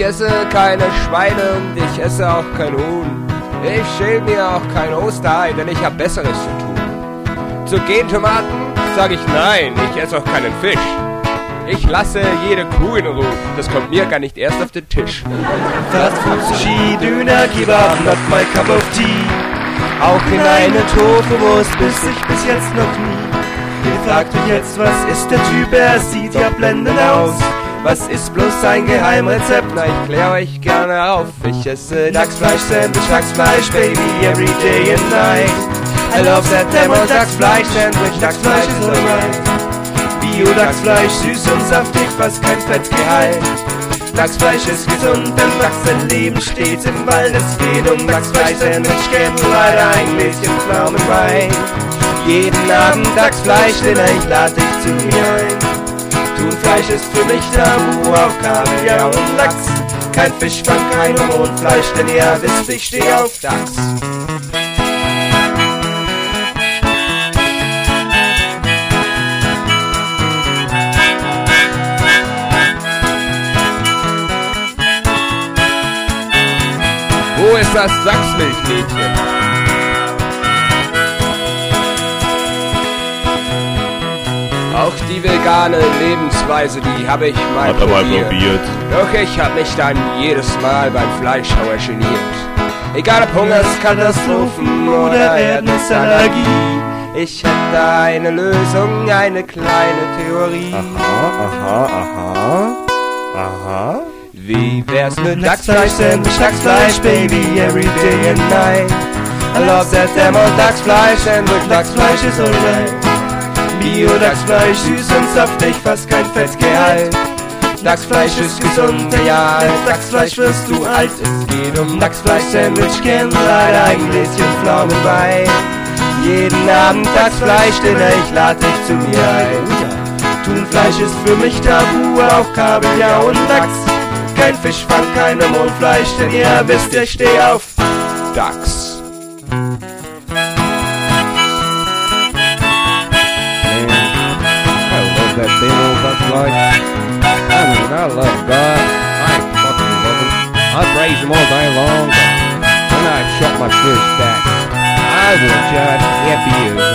esse keine Schweine und ich esse auch kein Huhn. Ich schäle mir auch kein Osterei, denn ich hab Besseres zu tun. Zu Gentomaten sag ich nein, ich esse auch keinen Fisch. Ich lasse jede Kuh in Ruhe, das kommt mir gar nicht erst auf den Tisch. Fast Food, Sushi, Döner, Kebab, not my cup of tea. Auch in eine Tofu-Wurst biss ich bis jetzt noch nie. Ihr fragt euch jetzt, was ist der Typ, er sieht ja blendend aus. Was ist bloß sein Geheimrezept? Na, ich klär euch gerne auf. Ich esse Dachsfleisch, Sandwich, Dachsfleisch, baby, every day and night. I love that damn old Dachsfleisch, Sandwich, Dachsfleisch is alright. Bio-Dachsfleisch, süß und saftig, fast kein Fettgehalt. Dachsfleisch ist gesund, denn Dachs sein Leben steht im Wald. Es geht um Dachsfleisch, Sandwich, Candlelight, ein Gläschen Pflaumenwein. Jeden Abend Dachsfleisch, denn ich lade dich zu mir ein. Thunfleisch ist für mich Tabu, auch Kabeljau und Lachs. Kein Fischfang, kein Hormonfleisch, denn ihr wisst, ich steh auf Dachs. Wo ist das Dachsmilchmädchen? Auch die vegane Lebensweise, die habe ich mal probiert. Doch ich hab mich dann jedes Mal beim Fleischhauer geniert. Egal ob Hungerskatastrophen oder Erdnussallergie, ich hätte da eine Lösung, eine kleine Theorie. Aha. Wie wär's mit Dachsfleisch, Sandwich, Dachsfleisch, baby, every day and night. I love that damn old Dachsfleisch, Sandwich, Dachsfleisch is alright. Bio-Dachsfleisch, süß und saftig, fast kein Fettgehalt. Dachsfleisch ist gesund, ja, mit Dachsfleisch wirst du alt. Es geht um Dachsfleisch, Sandwich, Candlelight, ein Gläschen Pflaumenwein. Jeden Abend Dachsfleisch, denn ich lade dich zu mir ein. Thunfleisch ist für mich Tabu, auch Kabeljau und Lachs. Kein Fischfang, kein Hormonfleisch, denn ihr wisst, ich steh auf Dachs. That damn old Dachsfleisch. I love God. I fucking love him. I praise him all day long. But when I shot my first Dachs, I was just happy as